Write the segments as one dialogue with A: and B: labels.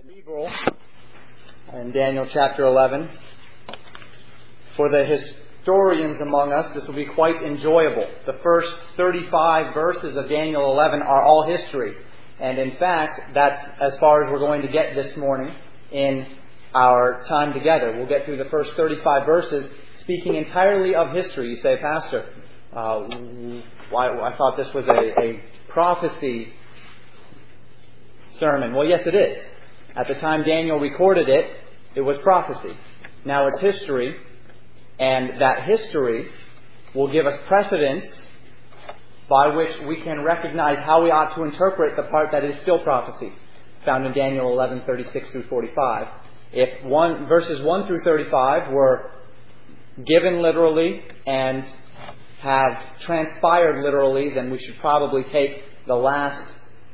A: Hebrew in Daniel chapter 11. For the historians among us, this will be quite enjoyable. The first 35 verses of Daniel 11 are all history. And in fact, that's as far as we're going to get this morning in our time together. We'll get through the first 35 verses speaking entirely of history. You say, Pastor, I thought this was a prophecy sermon. Well, yes, it is. At the time Daniel recorded it, it was prophecy. Now it's history, and that history will give us precedence by which we can recognize how we ought to interpret the part that is still prophecy, found in Daniel 11:36 through 45. If verses 1 through 35 were given literally and have transpired literally, then we should probably take the last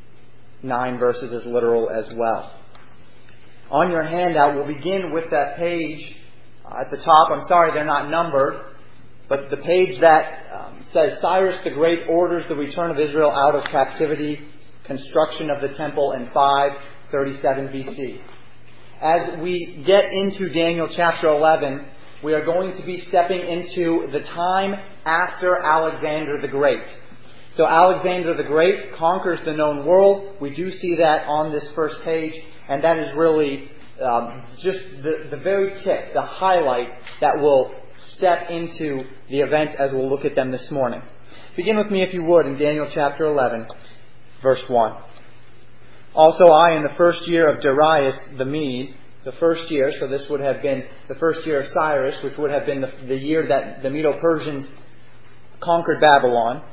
A: 9 verses as literal as well. On your handout, we'll begin with that page at the top. I'm sorry they're not numbered, but the page that says Cyrus the Great orders the return of Israel out of captivity, construction of the temple in 537 BC. As we get into Daniel chapter 11, we are going to be stepping into the time after Alexander the Great. So Alexander the Great conquers the known world. We do see that on this first page, and that is really just the very tip, the highlight that will step into the event as we'll look at them this morning. Begin with me, if you would, in Daniel chapter 11, verse 1. Also I, in the first year of Darius the Mede, the first year, so this would have been the first year of Cyrus, which would have been the year that the Medo-Persians conquered Babylon,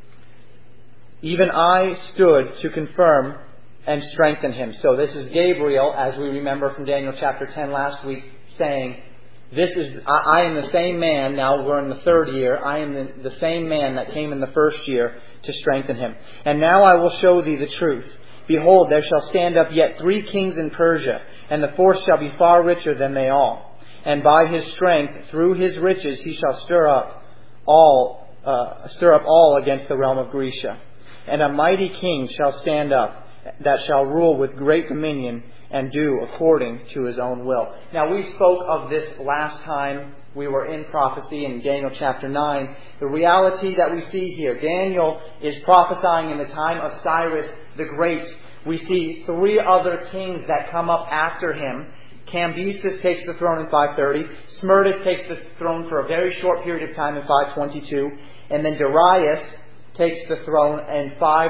A: even I stood to confirm and strengthen him. So this is Gabriel, as we remember from Daniel chapter 10 last week, saying, I am the same man, now we're in the third year, I am the same man that came in the first year to strengthen him. And now I will show thee the truth. Behold, there shall stand up yet 3 kings in Persia, and the fourth shall be far richer than they all. And by his strength, through his riches, he shall stir up all against the realm of Grecia. And a mighty king shall stand up, that shall rule with great dominion, and do according to his own will. Now, we spoke of this last time we were in prophecy in Daniel chapter 9. The reality that we see here, Daniel is prophesying in the time of Cyrus the Great. We see 3 other kings that come up after him. Cambyses takes the throne in 530. Smerdis takes the throne for a very short period of time in 522. And then Darius takes the throne in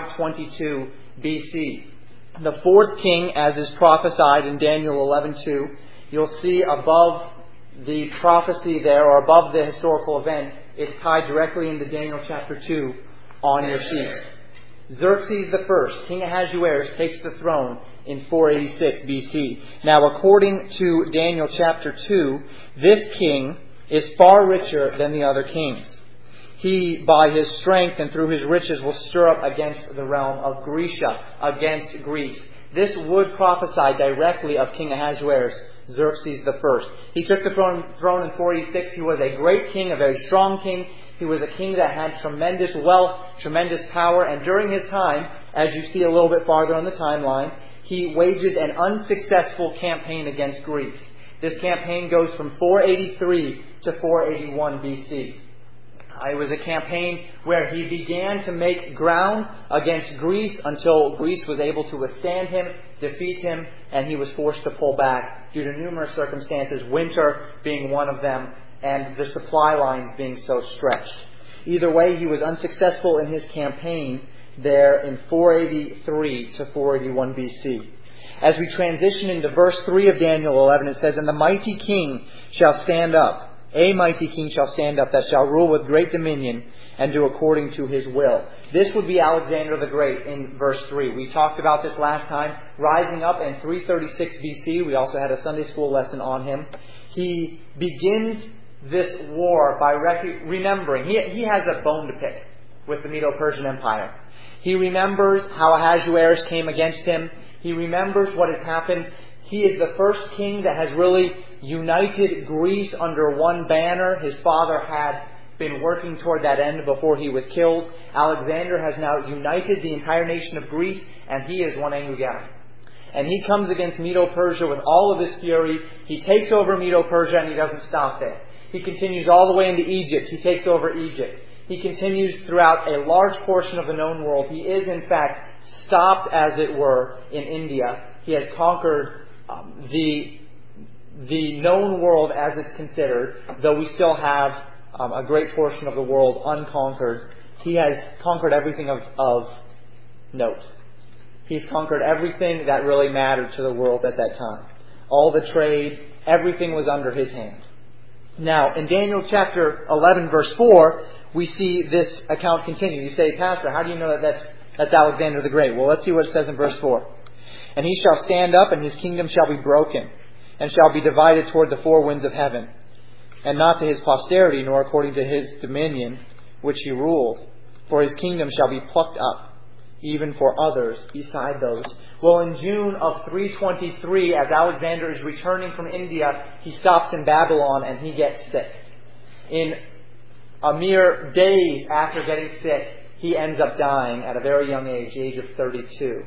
A: 522 BC. The 4th king, as is prophesied in Daniel 11:2, you'll see above the prophecy there, or above the historical event, it's tied directly into Daniel chapter 2 on your sheet. Xerxes the First, King Ahasuerus, takes the throne in 486 BC. Now, according to Daniel chapter 2, this king is far richer than the other kings. He, by his strength and through his riches, will stir up against the realm of Grecia, against Greece. This would prophesy directly of King Ahasuerus, Xerxes the First. He took the throne in 486. He was a great king, a very strong king. He was a king that had tremendous wealth, tremendous power. And during his time, as you see a little bit farther on the timeline, he wages an unsuccessful campaign against Greece. This campaign goes from 483 to 481 BC. It was a campaign where he began to make ground against Greece until Greece was able to withstand him, defeat him, and he was forced to pull back due to numerous circumstances, winter being one of them, and the supply lines being so stretched. Either way, he was unsuccessful in his campaign there in 483 to 481 BC. As we transition into verse 3 of Daniel 11, it says, And the mighty king shall stand up. A mighty king shall stand up that shall rule with great dominion and do according to his will. This would be Alexander the Great in verse 3. We talked about this last time. Rising up in 336 BC. We also had a Sunday school lesson on him. He begins this war by remembering. He has a bone to pick with the Medo-Persian Empire. He remembers how Ahasuerus came against him. He remembers what has happened. He is the first king that has really united Greece under one banner. His father had been working toward that end before he was killed. Alexander has now united the entire nation of Greece, and he is one angry guy. And he comes against Medo-Persia with all of his fury. He takes over Medo-Persia and he doesn't stop there. He continues all the way into Egypt. He takes over Egypt. He continues throughout a large portion of the known world. He is, in fact, stopped, as it were, in India. He has conquered the known world as it's considered, though we still have a great portion of the world unconquered. He has conquered everything of note. He's conquered everything that really mattered to the world at that time. All the trade, everything was under his hand. Now, in Daniel chapter 11, verse 4, we see this account continue. You say, Pastor, how do you know that that's Alexander the Great? Well, let's see what it says in verse 4. And he shall stand up, and his kingdom shall be broken, and shall be divided toward the four winds of heaven, and not to his posterity, nor according to his dominion, which he ruled. For his kingdom shall be plucked up, even for others beside those. Well, in June of 323, as Alexander is returning from India, he stops in Babylon and he gets sick. In a mere days after getting sick, he ends up dying at a very young age, the age of 32.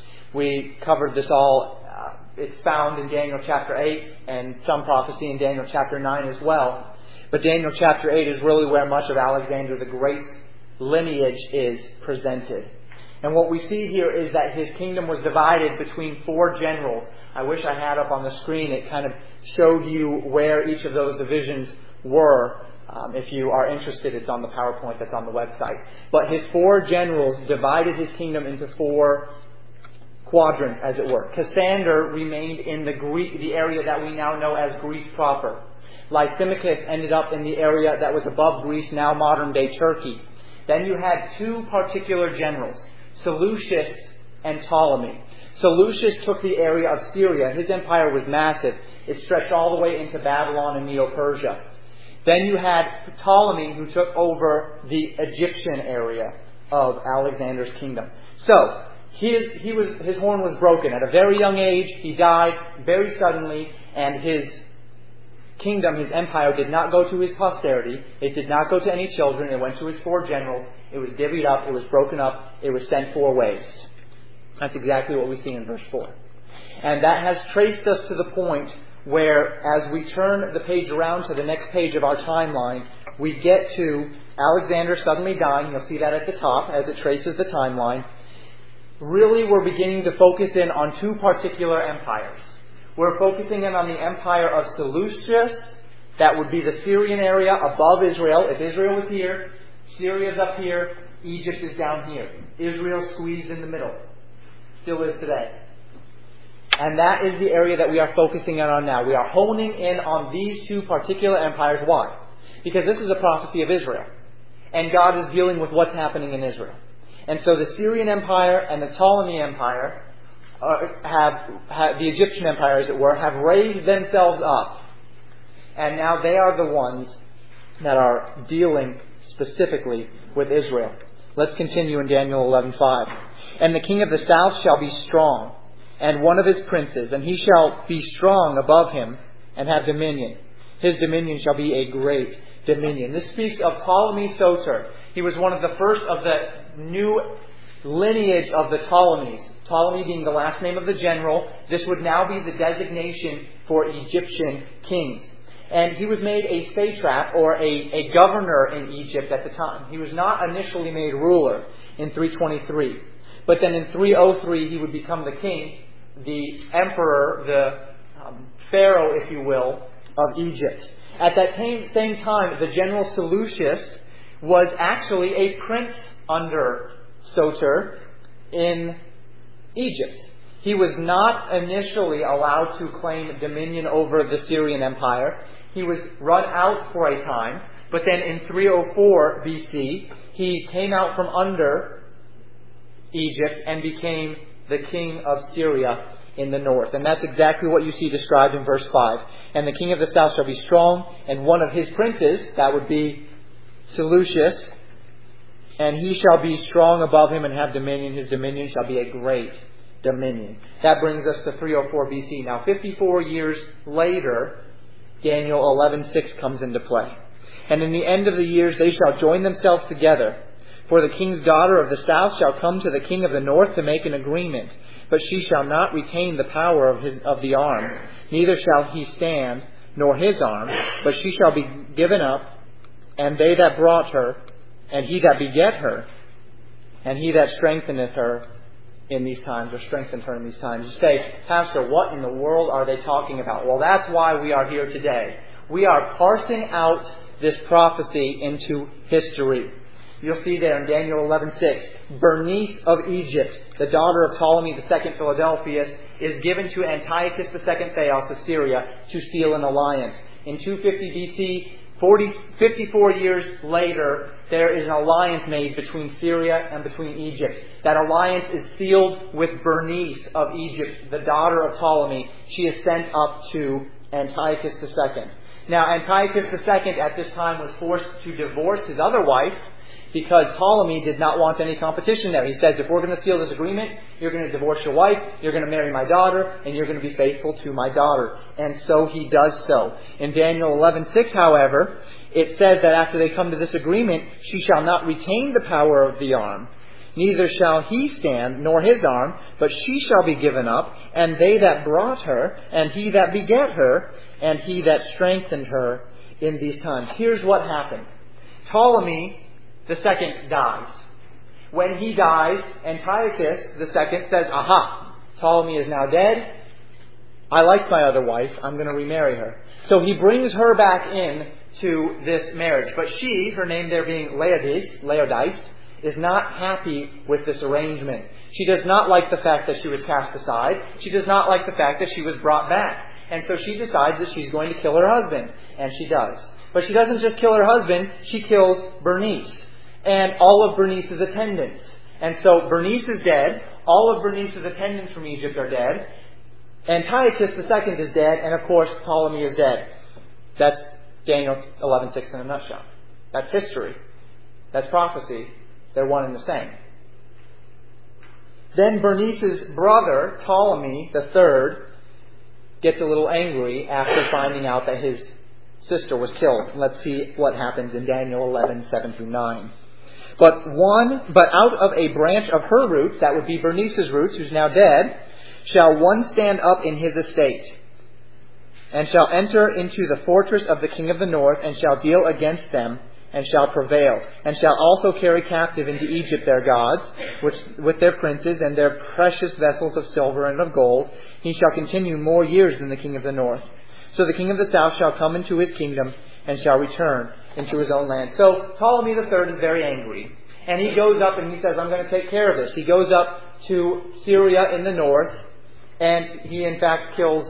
A: We covered this all. It's found in Daniel chapter 8 and some prophecy in Daniel chapter 9 as well. But Daniel chapter 8 is really where much of Alexander the Great's lineage is presented. And what we see here is that his kingdom was divided between four generals. I wish I had up on the screen. It kind of showed you where each of those divisions were. If you are interested, it's on the PowerPoint that's on the website. But his four generals divided his kingdom into four quadrants, as it were. Cassander remained in the area that we now know as Greece proper. Lysimachus ended up in the area that was above Greece, now modern-day Turkey. Then you had two particular generals, Seleucus and Ptolemy. Seleucus took the area of Syria. His empire was massive. It stretched all the way into Babylon and Medo-Persia. Then you had Ptolemy, who took over the Egyptian area of Alexander's kingdom. So, his horn was broken. At a very young age, he died very suddenly, and his kingdom, his empire, did not go to his posterity. It did not go to any children. It went to his four generals. It was divvied up. It was broken up. It was sent four ways. That's exactly what we see in verse 4. And that has traced us to the point where, as we turn the page around to the next page of our timeline, we get to Alexander suddenly dying. You'll see that at the top as it traces the timeline. Really, we're beginning to focus in on two particular empires. We're focusing in on the empire of Seleucus. That would be the Syrian area above Israel. If Israel was here, Syria's up here, Egypt is down here. Israel squeezed in the middle. Still is today. And that is the area that we are focusing in on now. We are honing in on these two particular empires. Why? Because this is a prophecy of Israel. And God is dealing with what's happening in Israel. And so the Syrian Empire and the Ptolemy Empire have the Egyptian Empire, as it were, have raised themselves up. And now they are the ones that are dealing specifically with Israel. Let's continue in Daniel 11:5. And the king of the south shall be strong, and one of his princes, and he shall be strong above him, and have dominion. His dominion shall be a great dominion. This speaks of Ptolemy Soter. He was one of the first of the new lineage of the Ptolemies. Ptolemy being the last name of the general. This would now be the designation for Egyptian kings. And he was made a satrap, or a governor in Egypt at the time. He was not initially made ruler in 323. But then in 303 he would become the king, the emperor, the pharaoh, if you will, of Egypt. At that same time, the general Seleucus was actually a prince under Soter in Egypt. He was not initially allowed to claim dominion over the Syrian Empire. He was run out for a time, but then in 304 BC, he came out from under Egypt and became the king of Syria in the north. And that's exactly what you see described in verse 5. And the king of the south shall be strong, and one of his princes, that would be Seleucus, and he shall be strong above him and have dominion. His dominion shall be a great dominion. That brings us to 304 BC. Now, 54 years later, Daniel 11:6 comes into play. And in the end of the years they shall join themselves together
B: For the king's daughter of the south shall come to the king of the north to make an agreement, but she shall not retain the power of the arm, neither shall he stand, nor his arm, but she shall be given up, and they that brought her, and he that beget her, and he that strengtheneth her in these times, or strengthened her in these times. You say, Pastor, what in the world are they talking about? Well, that's why we are here today. We are parsing out this prophecy into history. You'll see there in Daniel 11:6, Bernice of Egypt, the daughter of Ptolemy II Philadelphus, is given to Antiochus II Theos of Syria to seal an alliance. In 250 BC, 54 years later, there is an alliance made between Syria and between Egypt. That alliance is sealed with Bernice of Egypt, the daughter of Ptolemy. She is sent up to Antiochus II. Now, Antiochus II at this time was forced to divorce his other wife because Ptolemy did not want any competition there. He says, if we're going to seal this agreement, you're going to divorce your wife, you're going to marry my daughter, and you're going to be faithful to my daughter. And so he does so. In Daniel 11:6, however, it says that after they come to this agreement, she shall not retain the power of the arm, neither shall he stand, nor his arm, but she shall be given up, and they that brought her, and he that beget her, and he that strengthened her in these times. Here's what happened. Ptolemy II dies. When he dies, Antiochus II says, aha, Ptolemy is now dead. I like my other wife. I'm going to remarry her. So he brings her back in to this marriage. But she, her name there being Laodice, is not happy with this arrangement. She does not like the fact that she was cast aside. She does not like the fact that she was brought back. And so she decides that she's going to kill her husband. And she does. But she doesn't just kill her husband, she kills Bernice and all of Bernice's attendants. And so Bernice is dead. All of Bernice's attendants from Egypt are dead. Antiochus II is dead. And of course, Ptolemy is dead. That's Daniel 11:6 in a nutshell. That's history. That's prophecy. They're one and the same. Then Bernice's brother, Ptolemy III, gets a little angry after finding out that his sister was killed. Let's see what happens in Daniel 11:7-9. But out of a branch of her roots, that would be Bernice's roots, who's now dead, shall one stand up in his estate, and shall enter into the fortress of the king of the north, and shall deal against them, and shall prevail, and shall also carry captive into Egypt their gods, which with their princes and their precious vessels of silver and of gold. He shall continue more years than the king of the north. So the king of the south shall come into his kingdom, and shall return into his own land. So Ptolemy III is very angry. And he goes up and he says, I'm going to take care of this. He goes up to Syria in the north, and he in fact kills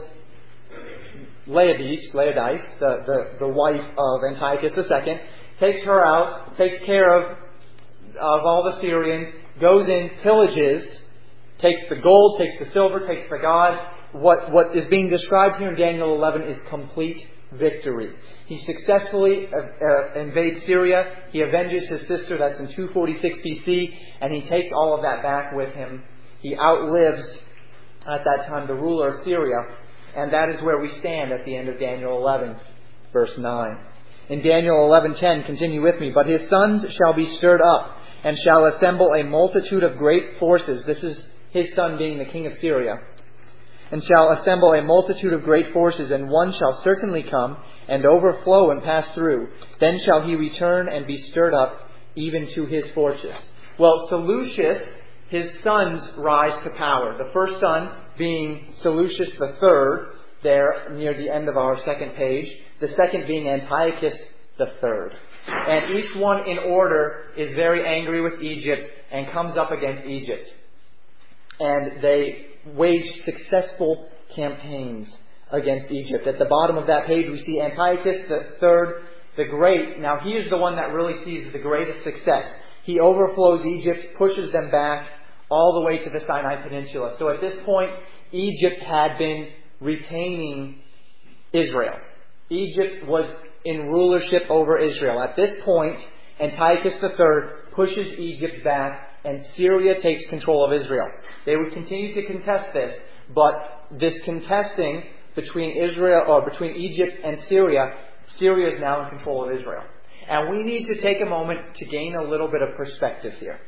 B: Laodice, the wife of Antiochus II, takes her out, takes care of all the Syrians, goes in, pillages, takes the gold, takes the silver, takes the god. What is being described here in Daniel 11 is complete victory. He successfully invades Syria. He avenges his sister. That's in 246 BC. And he takes all of that back with him. He outlives, at that time, the ruler of Syria. And that is where we stand at the end of Daniel 11, verse 9. In Daniel 11:10, continue with me. But his sons shall be stirred up, and shall assemble a multitude of great forces. This is his son being the king of Syria. And shall assemble a multitude of great forces, and one shall certainly come, and overflow and pass through. Then shall he return and be stirred up, even to his fortress. Well, Seleucus, his sons rise to power. The first son being Seleucus III, there near the end of our second page. The second being Antiochus III. And each one in order is very angry with Egypt and comes up against Egypt. And they wage successful campaigns against Egypt. At the bottom of that page we see Antiochus III the Great. Now he is the one that really sees the greatest success. He overflows Egypt, pushes them back all the way to the Sinai Peninsula. So at this point, Egypt had been retaining Israel. Egypt was in rulership over Israel. At this point, Antiochus III pushes Egypt back, and Syria takes control of Israel. They would continue to contest this, but this contesting between Egypt and Syria is now in control of Israel. And we need to take a moment to gain a little bit of perspective here.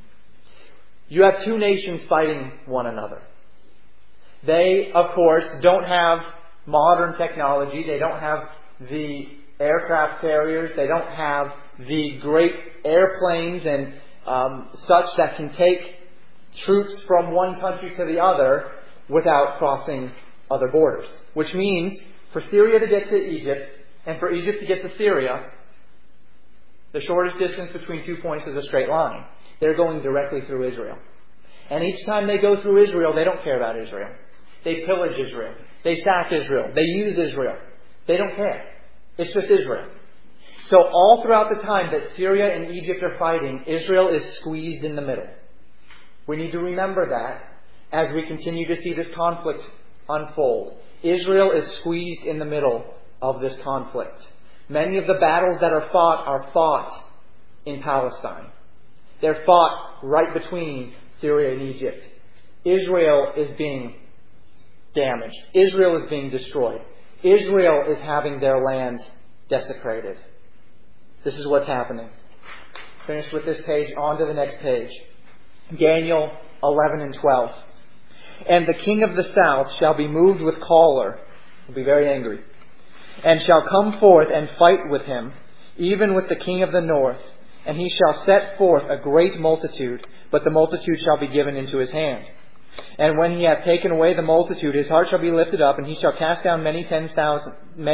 B: You have two nations fighting one another. They, of course, don't have modern technology. They don't have the aircraft carriers. They don't have the great airplanes and such that can take troops from one country to the other without crossing other borders. Which means for Syria to get to Egypt and for Egypt to get to Syria, the shortest distance between 2 points is a straight line. They're going directly through Israel. And each time they go through Israel, they don't care about Israel. They pillage Israel. They sack Israel. They use Israel. They don't care. It's just Israel. So all throughout the time that Syria and Egypt are fighting, Israel is squeezed in the middle. We need to remember that as we continue to see this conflict unfold. Israel is squeezed in the middle of this conflict. Many of the battles that are fought in Palestine. They're fought right between Syria and Egypt. Israel is being damaged. Israel is being destroyed. Israel is having their lands desecrated. This is what's happening. Finished with this page, on to the next page. Daniel 11 and 12. And the king of the south shall be moved with choler, will be very angry, and shall come forth and fight with him, even with the king of the north. And he shall set forth a great multitude, but the multitude shall be given into his hand. And when he hath taken away the multitude, his heart shall be lifted up, and he shall cast down many 10,000s,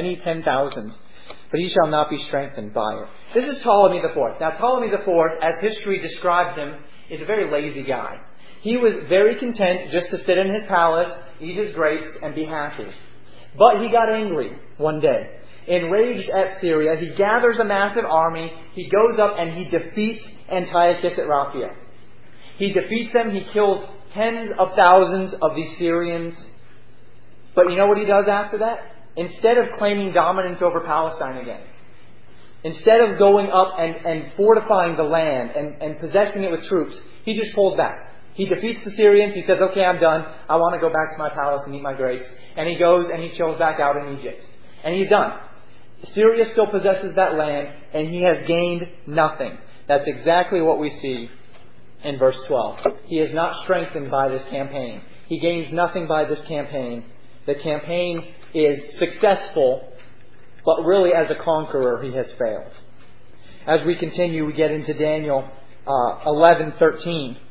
B: but he shall not be strengthened by it. This is Ptolemy IV. Now Ptolemy IV, as history describes him, is a very lazy guy. He was very content just to sit in his palace, eat his grapes, and be happy. But he got angry one day. Enraged at Syria, he gathers a massive army, he goes up and he defeats Antiochus at Raphia. He defeats them, he kills tens of thousands of these Syrians. But you know what he does after that? Instead of claiming dominance over Palestine again, instead of going up and fortifying the land and possessing it with troops, he just pulls back. He defeats the Syrians, he says, okay, I'm done, I want to go back to my palace and eat my grapes. And he goes and he chills back out in Egypt. And he's done. Syria still possesses that land, and he has gained nothing. That's exactly what we see in verse 12. He is not strengthened by this campaign. He gains nothing by this campaign. The campaign is successful, but really as a conqueror he has failed. As we continue, we get into Daniel 11:13. It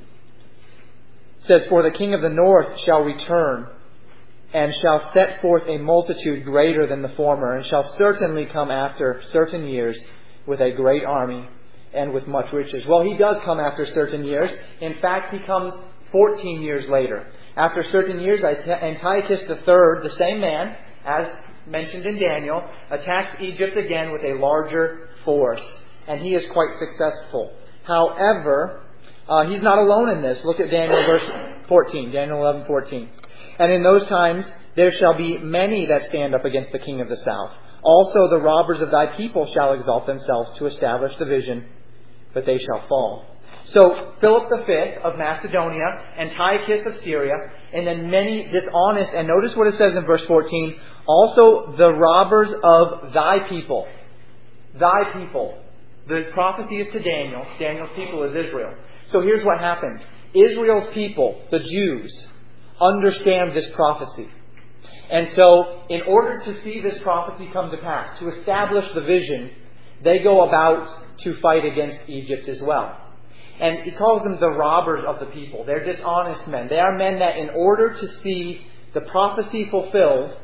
B: says, for the king of the north shall return, and shall set forth a multitude greater than the former, and shall certainly come after certain years with a great army and with much riches. Well, he does come after certain years. In fact, he comes 14 years later. After certain years, Antiochus III, the same man, as mentioned in Daniel, attacks Egypt again with a larger force. And he is quite successful. However, he's not alone in this. Look at Daniel verse 14, Daniel 11:14. And in those times there shall be many that stand up against the king of the south. Also the robbers of thy people shall exalt themselves to establish the vision, but they shall fall. So Philip V of Macedonia, Antiochus of Syria, and then many dishonest, and notice what it says in verse 14, also the robbers of thy people. Thy people. The prophecy is to Daniel. Daniel's people is Israel. So here's what happens. Israel's people, the Jews, understand this prophecy. And so, in order to see this prophecy come to pass, to establish the vision, they go about to fight against Egypt as well. And he calls them the robbers of the people. They're dishonest men. They are men that in order to see the prophecy fulfilled,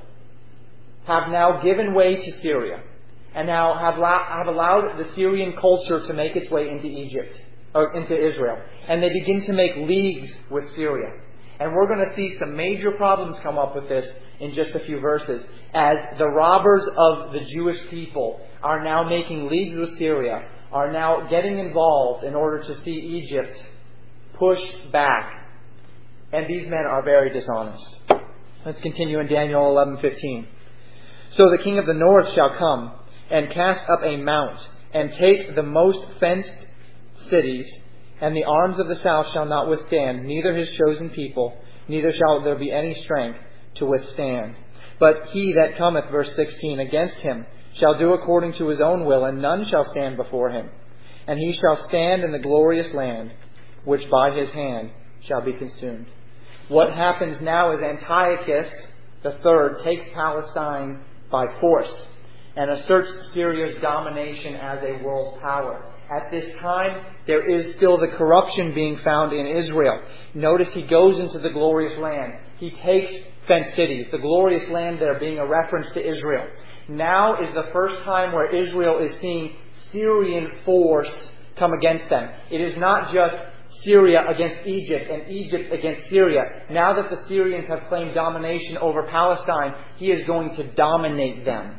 B: have now given way to Syria. And now have allowed the Syrian culture to make its way into Egypt, or into Israel. And they begin to make leagues with Syria. And we're going to see some major problems come up with this in just a few verses, as the robbers of the Jewish people are now making leagues with Syria, are now getting involved in order to see Egypt pushed back. And these men are very dishonest. Let's continue in Daniel 11:15. So the king of the north shall come and cast up a mount and take the most fenced cities, and the arms of the south shall not withstand, neither his chosen people, neither shall there be any strength to withstand. But he that cometh, verse 16, against him shall do according to his own will, and none shall stand before him. And he shall stand in the glorious land, which by his hand shall be consumed. What happens now is Antiochus III takes Palestine by force and asserts Syria's domination as a world power. At this time, there is still the corruption being found in Israel. Notice he goes into the glorious land. He takes fenced cities, the glorious land there being a reference to Israel. Now is the first time where Israel is seeing Syrian force come against them. It is not just Syria against Egypt and Egypt against Syria. Now that the Syrians have claimed domination over Palestine, he is going to dominate them.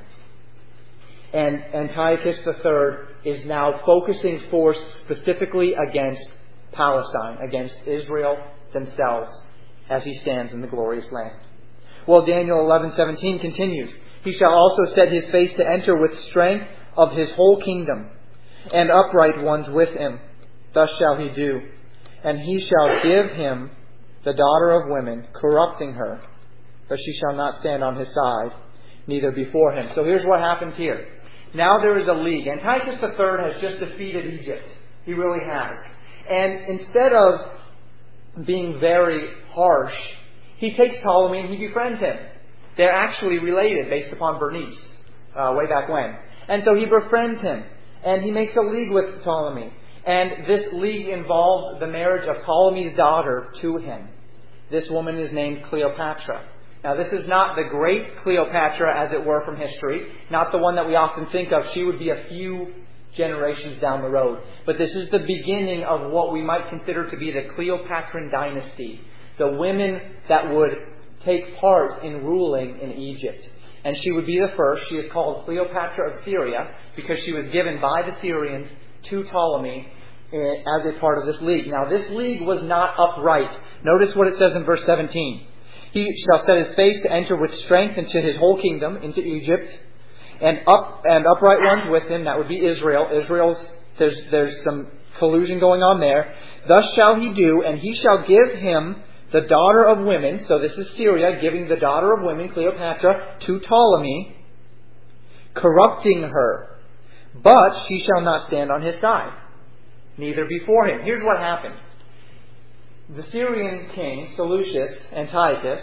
B: And Antiochus III is now focusing force specifically against Palestine, against Israel themselves, as he stands in the glorious land. Well, Daniel 11:17 continues. He shall also set his face to enter with strength of his whole kingdom, and upright ones with him. Thus shall he do. And he shall give him the daughter of women, corrupting her, but she shall not stand on his side, neither before him. So here's what happens here. Now there is a league. Antiochus III has just defeated Egypt. He really has. And instead of being very harsh, he takes Ptolemy and he befriends him. They're actually related based upon Bernice, way back when. And so he befriends him. And he makes a league with Ptolemy. And this league involves the marriage of Ptolemy's daughter to him. This woman is named Cleopatra. Now, this is not the great Cleopatra, as it were, from history. Not the one that we often think of. She would be a few generations down the road. But this is the beginning of what we might consider to be the Cleopatran dynasty. The women that would take part in ruling in Egypt. And she would be the first. She is called Cleopatra of Syria because she was given by the Syrians to Ptolemy as a part of this league. Now, this league was not upright. Notice what it says in verse 17. He shall set his face to enter with strength into his whole kingdom, into Egypt, and upright ones with him. That would be Israel. There's some collusion going on there. Thus shall he do, and he shall give him the daughter of women. So this is Syria giving the daughter of women, Cleopatra, to Ptolemy, corrupting her. But she shall not stand on his side, neither before him. Here's what happened. The Syrian king, Seleucus Antiochus,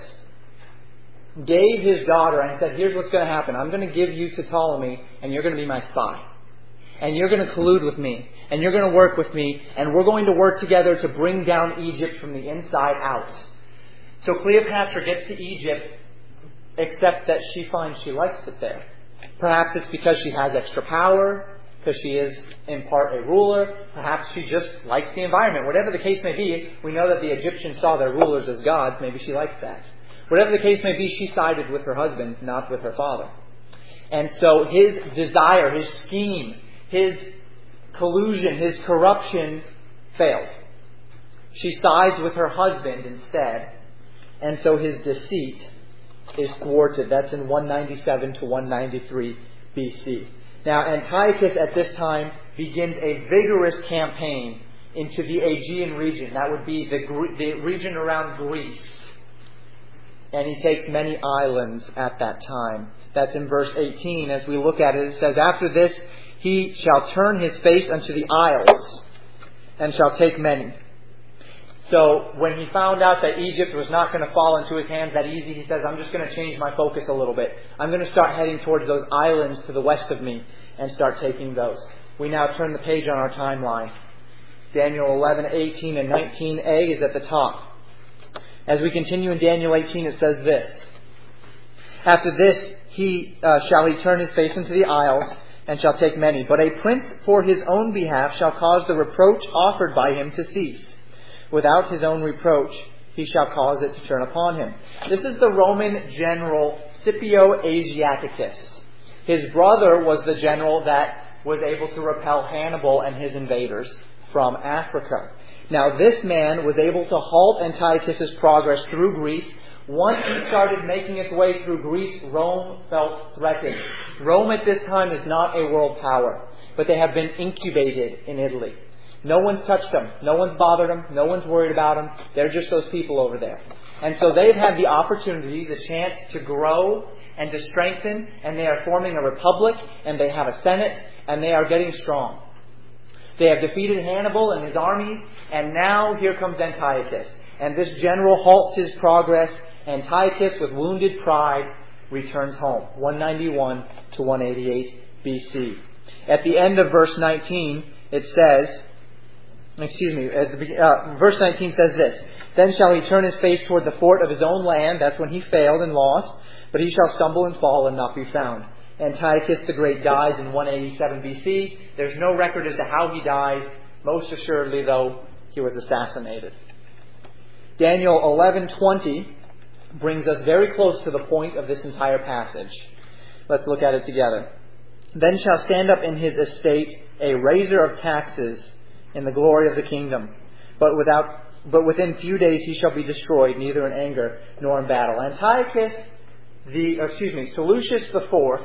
B: gave his daughter and said, here's what's going to happen. I'm going to give you to Ptolemy, and you're going to be my spy. And you're going to collude with me. And you're going to work with me. And we're going to work together to bring down Egypt from the inside out. So Cleopatra gets to Egypt, except that she finds she likes it there. Perhaps it's because she has extra power, because she is in part a ruler. Perhaps she just likes the environment. Whatever the case may be, we know that the Egyptians saw their rulers as gods. Maybe she liked that. Whatever the case may be, she sided with her husband, not with her father. And so his desire, his scheme, his collusion, his corruption failed. She sides with her husband instead. And so his deceit is thwarted. That's in 197 to 193 BC. Now, Antiochus at this time begins a vigorous campaign into the Aegean region. That would be the region around Greece. And he takes many islands at that time. That's in verse 18. As we look at it, it says, after this he shall turn his face unto the isles, and shall take many. So when he found out that Egypt was not going to fall into his hands that easy, he says, I'm just going to change my focus a little bit. I'm going to start heading towards those islands to the west of me and start taking those. We now turn the page on our timeline. Daniel 11, 18, and 19a is at the top. As we continue in Daniel 18, it says this. After this, shall he turn his face into the isles, and shall take many. But a prince for his own behalf shall cause the reproach offered by him to cease. Without his own reproach, he shall cause it to turn upon him. This is the Roman general Scipio Asiaticus. His brother was the general that was able to repel Hannibal and his invaders from Africa. Now, this man was able to halt Antiochus' progress through Greece. Once he started making his way through Greece, Rome felt threatened. Rome at this time is not a world power, but they have been incubated in Italy. No one's touched them. No one's bothered them. No one's worried about them. They're just those people over there. And so they've had the opportunity, the chance to grow and to strengthen, and they are forming a republic, and they have a senate, and they are getting strong. They have defeated Hannibal and his armies, and now here comes Antiochus. And this general halts his progress. Antiochus, with wounded pride, returns home. 191 to 188 BC. At the end of verse 19, it says, verse 19 says this, "Then shall he turn his face toward the fort of his own land," that's when he failed and lost, "but he shall stumble and fall and not be found." Antiochus the Great dies in 187 BC. There's no record as to how he dies. Most assuredly, though, he was assassinated. Daniel 11:20 brings us very close to the point of this entire passage. Let's look at it together. "Then shall stand up in his estate a raiser of taxes in the glory of the kingdom. But within few days he shall be destroyed, neither in anger nor in battle." Seleucus IV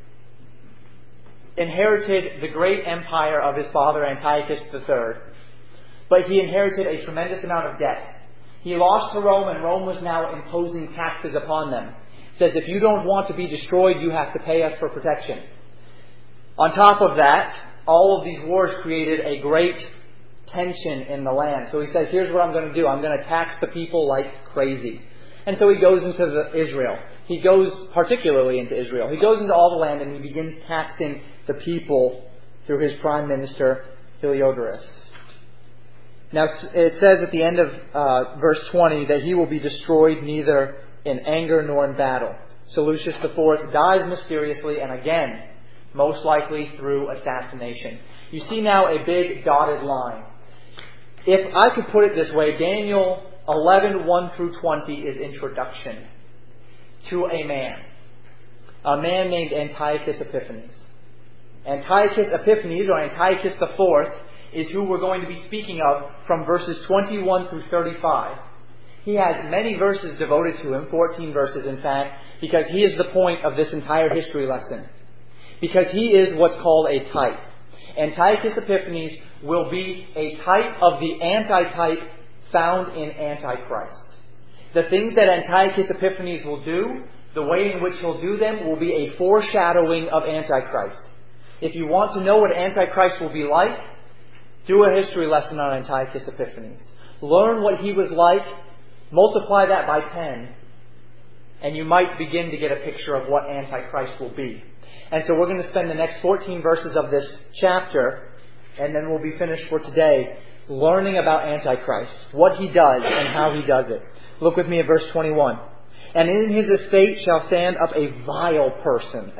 B: inherited the great empire of his father Antiochus III. But he inherited a tremendous amount of debt. He lost to Rome, and Rome was now imposing taxes upon them. It says, if you don't want to be destroyed, you have to pay us for protection. On top of that, all of these wars created a great tension in the land. So he says, here's what I'm going to do. I'm going to tax the people like crazy. And so he goes into Israel. He goes particularly into Israel. He goes into all the land, and he begins taxing the people through his prime minister, Heliodorus. Now, it says at the end of verse 20 that he will be destroyed neither in anger nor in battle. Seleucus IV dies mysteriously, and again, most likely through assassination. You see now a big dotted line. If I could put it this way, Daniel 11:1 through 20 is introduction to a man named Antiochus Epiphanes. Antiochus Epiphanes, or Antiochus IV, is who we're going to be speaking of from verses 21 through 35. He has many verses devoted to him, 14 verses in fact, because he is the point of this entire history lesson. Because he is what's called a type. Antiochus Epiphanes will be a type of the antitype found in Antichrist. The things that Antiochus Epiphanes will do, the way in which he'll do them, will be a foreshadowing of Antichrist. If you want to know what Antichrist will be like, do a history lesson on Antiochus Epiphanes. Learn what he was like, multiply that by 10, and you might begin to get a picture of what Antichrist will be. And so we're going to spend the next 14 verses of this chapter, and then we'll be finished for today, learning about Antichrist, what he does and how he does it. Look with me at verse 21. "And in his estate shall stand up a vile person,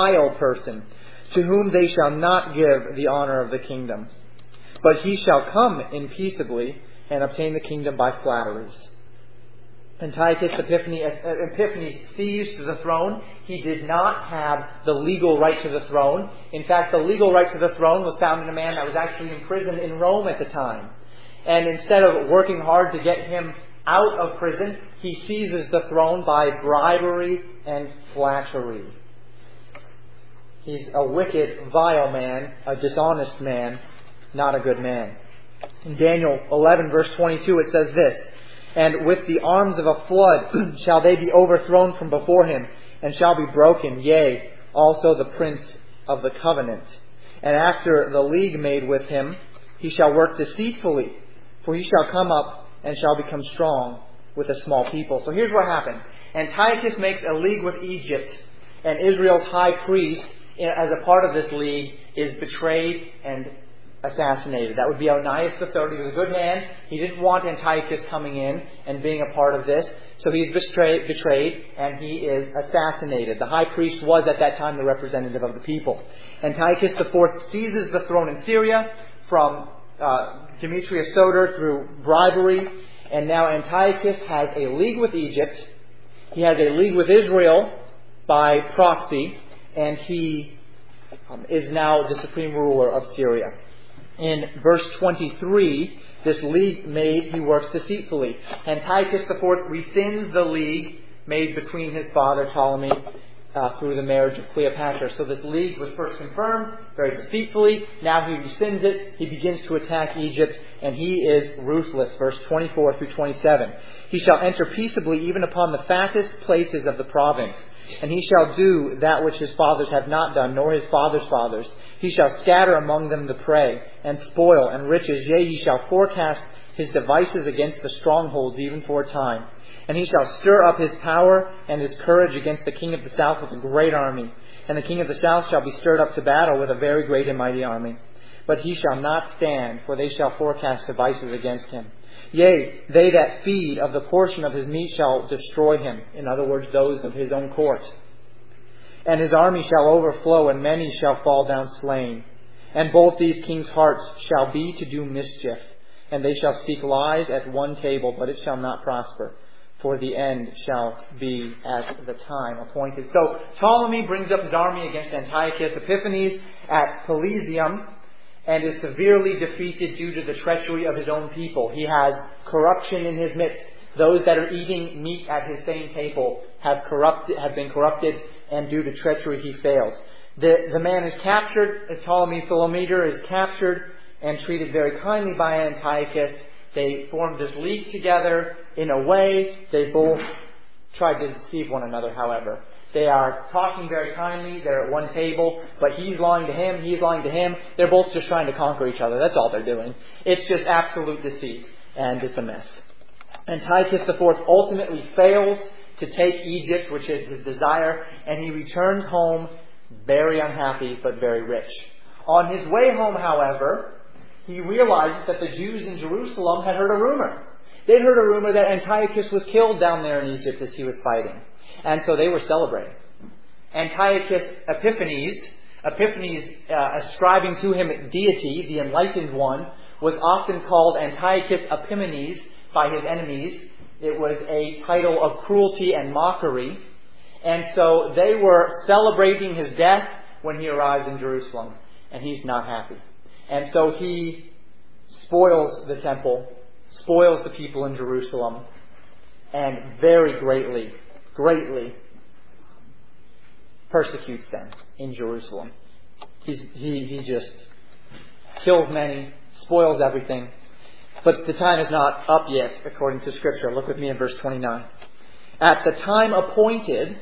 B: to whom they shall not give the honor of the kingdom. But he shall come in peaceably and obtain the kingdom by flatteries." Antiochus Epiphanes seized the throne. He did not have the legal right to the throne. In fact, the legal right to the throne was found in a man that was actually imprisoned in Rome at the time. And instead of working hard to get him out of prison, he seizes the throne by bribery and flattery. He's a wicked, vile man, a dishonest man, not a good man. In Daniel 11 verse 22 it says this, "And with the arms of a flood shall they be overthrown from before him, and shall be broken, yea, also the prince of the covenant. And after the league made with him, he shall work deceitfully, for he shall come up and shall become strong with a small people." So here's what happens. Antiochus makes a league with Egypt, and Israel's high priest, as a part of this league, is betrayed and assassinated. That would be Onias III. He was a good man. He didn't want Antiochus coming in and being a part of this. So he's betrayed and he is assassinated. The high priest was at that time the representative of the people. Antiochus IV seizes the throne in Syria from Demetrius Soter through bribery. And now Antiochus has a league with Egypt. He has a league with Israel by proxy. And he is now the supreme ruler of Syria. In verse 23, this league made, he works deceitfully. Antiochus IV rescinds the league made between his father Ptolemy
A: through the marriage of Cleopatra. So this league was first confirmed very deceitfully. Now he rescinds it. He begins to attack Egypt, and he is ruthless. Verse 24 through 27. He shall enter peaceably even upon the fattest places of the province. And he shall do that which his fathers have not done, nor his fathers' fathers. He shall scatter among them the prey, and spoil, and riches. Yea, he shall forecast his devices against the strongholds, even for a time. And he shall stir up his power and his courage against the king of the south with a great army. And the king of the south shall be stirred up to battle with a very great and mighty army. But he shall not stand, for they shall forecast devices against him. Yea, they that feed of the portion of his meat shall destroy him. In other words, those of his own court. And his army shall overflow, and many shall fall down slain. And both these kings' hearts shall be to do mischief. And they shall speak lies at one table, but it shall not prosper. For the end shall be at the time appointed. So Ptolemy brings up his army against Antiochus Epiphanes at Pelusium, and is severely defeated due to the treachery of his own people. He has corruption in his midst. Those that are eating meat at his same table have been corrupted, and due to treachery he fails. The man is captured. Ptolemy Philometor is captured and treated very kindly by Antiochus. They formed this league together. In a way, they both tried to deceive one another, however. They are talking very kindly. They're at one table, but he's lying to him, he's lying to him. They're both just trying to conquer each other. That's all they're doing. It's just absolute deceit, and it's a mess. Antiochus IV ultimately fails to take Egypt, which is his desire, and he returns home very unhappy, but very rich. On his way home, however, he realizes that the Jews in Jerusalem had heard a rumor. They'd heard a rumor that Antiochus was killed down there in Egypt as he was fighting. And so they were celebrating. Antiochus Epiphanes, ascribing to him deity, the enlightened one, was often called Antiochus Epimanes by his enemies. It was a title of cruelty and mockery. And so they were celebrating his death when he arrived in Jerusalem. And he's not happy. And so he spoils the temple, spoils the people in Jerusalem, and very greatly persecutes them in Jerusalem. He just kills many, spoils everything. But the time is not up yet, according to Scripture. Look with me in verse 29. At the time appointed,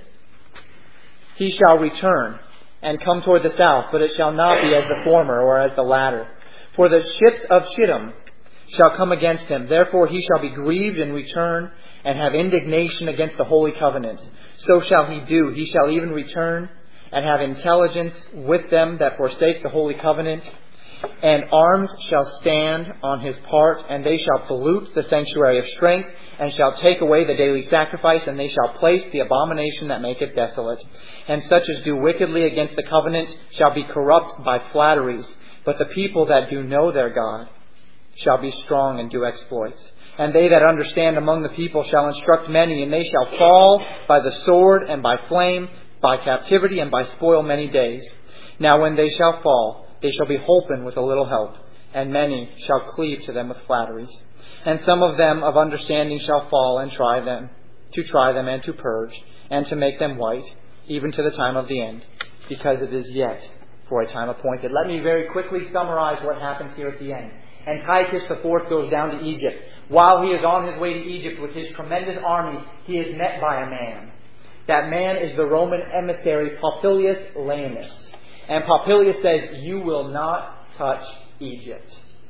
A: he shall return and come toward the south, but it shall not be as the former or as the latter. For the ships of Chittim shall come against him. Therefore he shall be grieved and return and have indignation against the holy covenant. So shall he do. He shall even return and have intelligence with them that forsake the holy covenant. And arms shall stand on his part, and they shall pollute the sanctuary of strength, and shall take away the daily sacrifice, and they shall place the abomination that maketh desolate. And such as do wickedly against the covenant shall be corrupt by flatteries. But the people that do know their God shall be strong and do exploits. And they that understand among the people shall instruct many, and they shall fall by the sword and by flame, by captivity and by spoil many days. Now when they shall fall, they shall be holpen with a little help, and many shall cleave to them with flatteries. And some of them of understanding shall fall and try them and to purge, and to make them white, even to the time of the end, because it is yet for a time appointed. Let me very quickly summarize what happens here at the end. Antiochus IV goes down to Egypt. While he is on his way to Egypt with his tremendous army, he is met by a man. That man is the Roman emissary Popilius Laenas. And Popilius says, "You will not touch Egypt."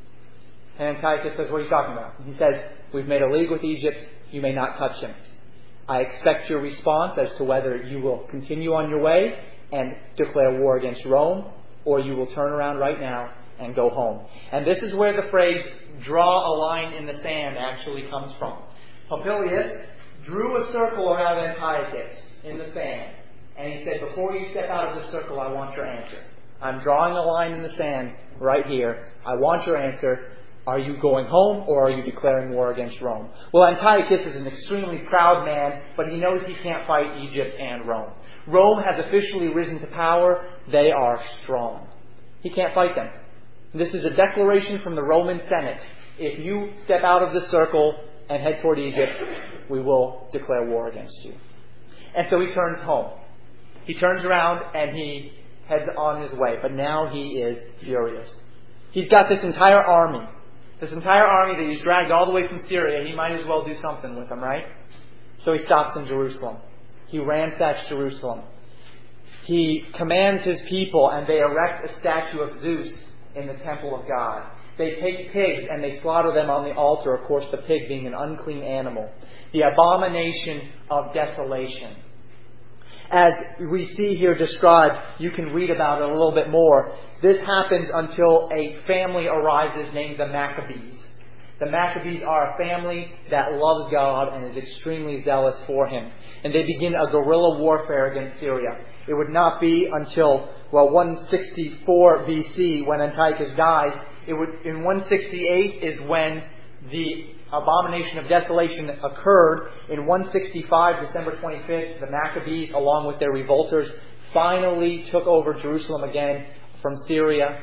A: And Antiochus says, "What are you talking about?" And he says, "We've made a league with Egypt. You may not touch him. I expect your response as to whether you will continue on your way and declare war against Rome, or you will turn around right now and go home." And this is where the phrase, "draw a line in the sand," actually comes from. Popilius drew a circle around Antiochus in the sand. And he said, "Before you step out of the circle, I want your answer. I'm drawing a line in the sand right here. I want your answer. Are you going home, or are you declaring war against Rome?" Well, Antiochus is an extremely proud man, but he knows he can't fight Egypt and Rome. Rome has officially risen to power. They are strong. He can't fight them. This is a declaration from the Roman Senate. If you step out of the circle and head toward Egypt, we will declare war against you. And so he turns home.
B: He turns around and he heads on his way. But now he is furious. He's got this entire army. This entire army that he's dragged all the way from Syria. He might as well do something with them, right? So he stops in Jerusalem. He ransacks Jerusalem. He commands his people, and they erect a statue of Zeus in the temple of God. They take pigs and they slaughter them on the altar, of course the pig being an unclean animal. The abomination of desolation. As we see here described, you can read about it a little bit more. This happens until a family arises named the Maccabees. The Maccabees are a family that loves God and is extremely zealous for Him. And they begin a guerrilla warfare against Syria. It would not be until, 164 BC when Antiochus dies. In 168 is when the abomination of desolation occurred. In 165, December 25th, the Maccabees, along with their revolters, finally took over Jerusalem again from Syria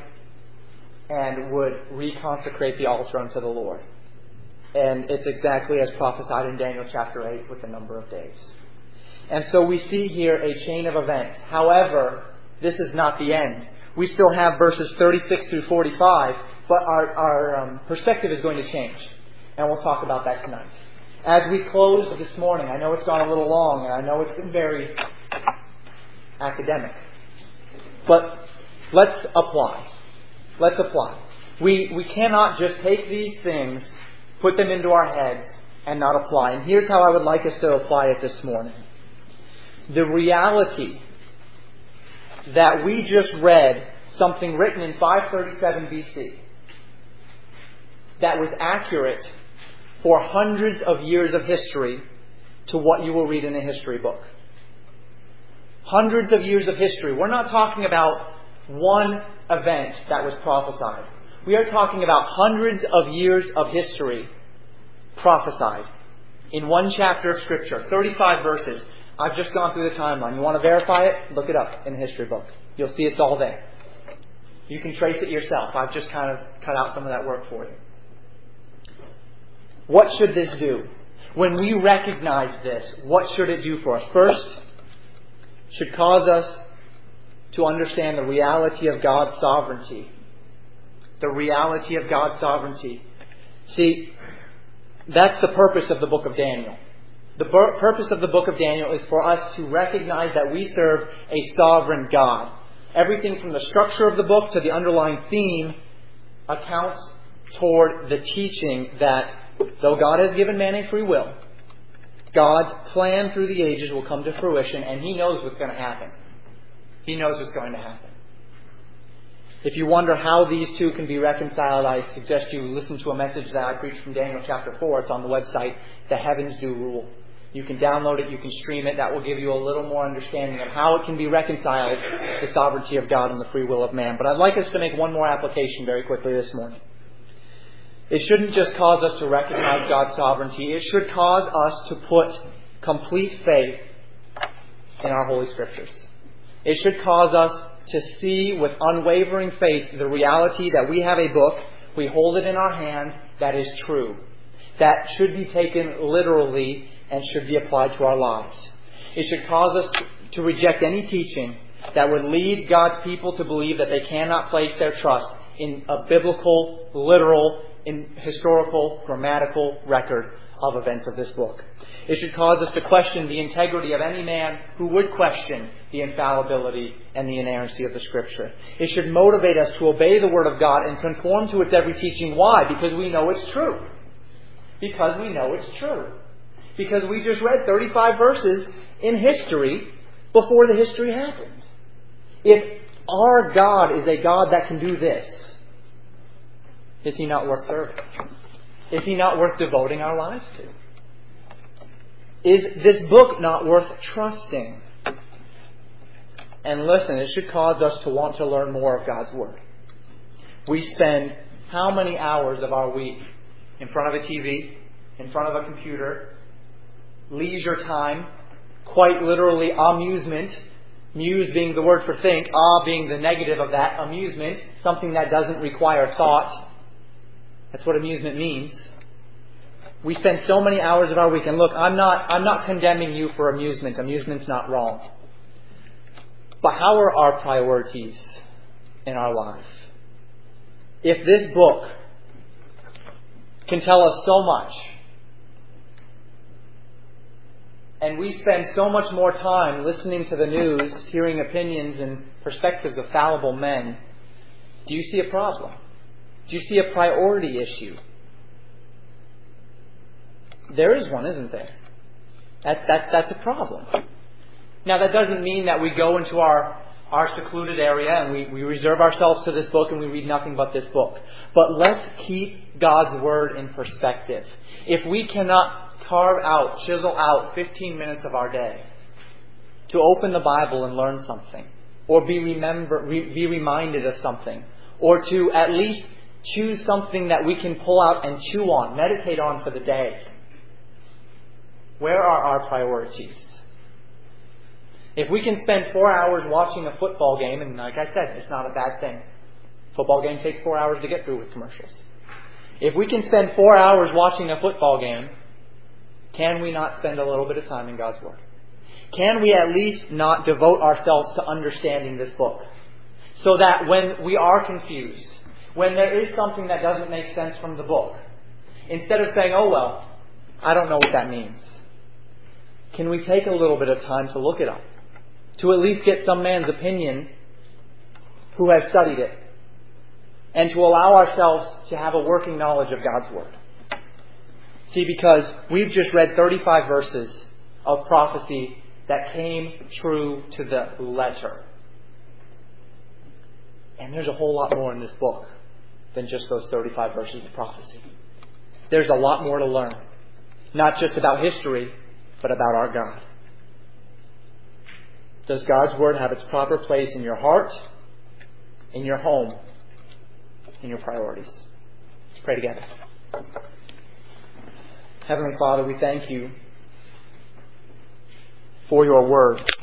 B: and would reconsecrate the altar unto the Lord. And it's exactly as prophesied in Daniel chapter 8 with the number of days. And so we see here a chain of events. However, this is not the end. We still have verses 36 through 45, but our perspective is going to change. And we'll talk about that tonight. As we close this morning, I know it's gone a little long, and I know it's been very academic. But let's apply. Let's apply. We cannot just take these things, put them into our heads, and not apply. And here's how I would like us to apply it this morning. The reality that we just read something written in 537 BC that was accurate for hundreds of years of history to what you will read in a history book. Hundreds of years of history. We're not talking about one event that was prophesied. We are talking about hundreds of years of history prophesied in one chapter of Scripture, 35 verses. I've just gone through the timeline. You want to verify it? Look it up in a history book. You'll see it's all there. You can trace it yourself. I've just kind of cut out some of that work for you. What should this do? When we recognize this, what should it do for us? First, it should cause us to understand the reality of God's sovereignty. The reality of God's sovereignty. See, that's the purpose of the book of Daniel. The purpose of the book of Daniel is for us to recognize that we serve a sovereign God. Everything from the structure of the book to the underlying theme accounts toward the teaching that though God has given man a free will, God's plan through the ages will come to fruition, and He knows what's going to happen. He knows what's going to happen. If you wonder how these two can be reconciled, I suggest you listen to a message that I preached from Daniel chapter 4. It's on the website, The Heavens Do Rule. You can download it, you can stream it. That will give you a little more understanding of how it can be reconciled, the sovereignty of God and the free will of man. But I'd like us to make one more application very quickly this morning. It shouldn't just cause us to recognize God's sovereignty. It should cause us to put complete faith in our Holy Scriptures. It should cause us to see with unwavering faith the reality that we have a book, we hold it in our hand, that is true. That should be taken literally and should be applied to our lives. It should cause us to reject any teaching that would lead God's people to believe that they cannot place their trust in a biblical, literal, historical, grammatical record of events of this book. It should cause us to question the integrity of any man who would question the infallibility and the inerrancy of the Scripture. It should motivate us to obey the Word of God and conform to its every teaching. Why? Because we know it's true. Because we know it's true. Because we just read 35 verses in history before the history happened. If our God is a God that can do this, is He not worth serving? Is He not worth devoting our lives to? Is this book not worth trusting? And listen, it should cause us to want to learn more of God's Word. We spend how many hours of our week in front of a TV, in front of a computer, leisure time, quite literally amusement, muse being the word for think, being the negative of that, amusement, something that doesn't require thought. That's what amusement means. We spend so many hours of our week, and look, I'm not condemning you for amusement. Amusement's not wrong. But how are our priorities in our life? If this book can tell us so much, and we spend so much more time listening to the news, hearing opinions and perspectives of fallible men, do you see a problem? Do you see a priority issue? There is one, isn't there? That's a problem. Now, that doesn't mean that we go into our secluded area and we reserve ourselves to this book and we read nothing but this book. But let's keep God's Word in perspective. If we cannot chisel out 15 minutes of our day to open the Bible and learn something, or be reminded of something, or to at least choose something that we can pull out and chew on, meditate on for the day, where are our priorities? If we can spend 4 hours watching a football game, and like I said, it's not a bad thing. Football game takes 4 hours to get through with commercials. If we can spend 4 hours watching a football game, can we not spend a little bit of time in God's Word? Can we at least not devote ourselves to understanding this book? So that when we are confused, when there is something that doesn't make sense from the book, instead of saying, oh well, I don't know what that means, can we take a little bit of time to look it up? To at least get some man's opinion who has studied it. And to allow ourselves to have a working knowledge of God's Word. See, because we've just read 35 verses of prophecy that came true to the letter. And there's a whole lot more in this book than just those 35 verses of prophecy. There's a lot more to learn. Not just about history, but about our God. Does God's Word have its proper place in your heart, in your home, in your priorities? Let's pray together. Heavenly Father, we thank you for your Word.